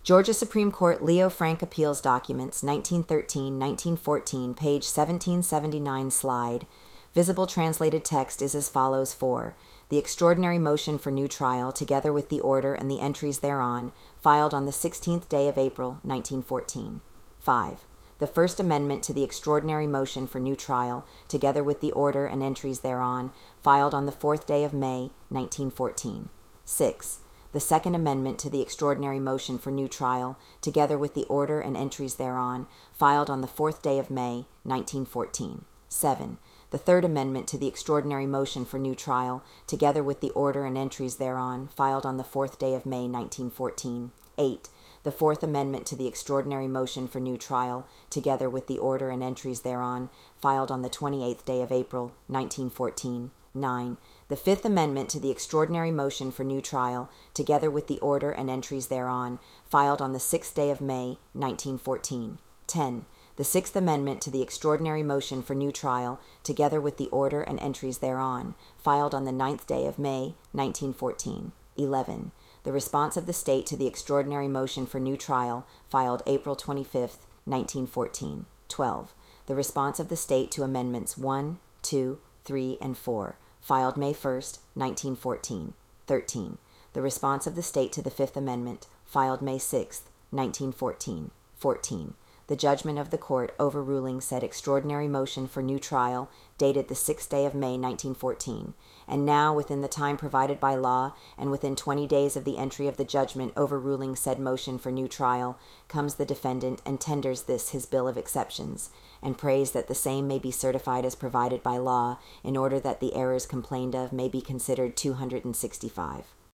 Georgia Supreme Court Leo Frank Appeals Documents, 1913-1914, page 1779 slide. Visible translated text is as follows: 4. The extraordinary motion for new trial, together with the order and the entries thereon, filed on the 16th day of April, 1914. 5. The First Amendment to the extraordinary motion for new trial, together with the order and entries thereon, filed on the 4th day of May, 1914. 6. The Second Amendment to the extraordinary motion for new trial, together with the order and entries thereon, filed on the 4th day of May, 1914. 7. The Third Amendment to the extraordinary motion for new trial, together with the order and entries thereon, filed on the 4th day of May, 1914. 8. The Fourth Amendment to the extraordinary motion for new trial, together with the order and entries thereon, filed on the 28th day of April, 1914. 9. The Fifth Amendment to the extraordinary motion for new trial, together with the order and entries thereon, filed on the 6th day of May, 1914. 10. The Sixth Amendment to the extraordinary motion for new trial, together with the order and entries thereon, filed on the 9th day of May, 1914. 11. The response of the state to the extraordinary motion for new trial, filed April 25th, 1914. 12. The response of the state to amendments 1, 2, 3, and 4, filed May 1st, 1914. 13. The response of the state to the Fifth Amendment, filed May 6th, 1914. 14. The judgment of the court overruling said extraordinary motion for new trial, dated the 6th day of May, 1914, and now, within the time provided by law, and within 20 days of the entry of the judgment overruling said motion for new trial, comes the defendant and tenders this his bill of exceptions, and prays that the same may be certified as provided by law, in order that the errors complained of may be considered 265.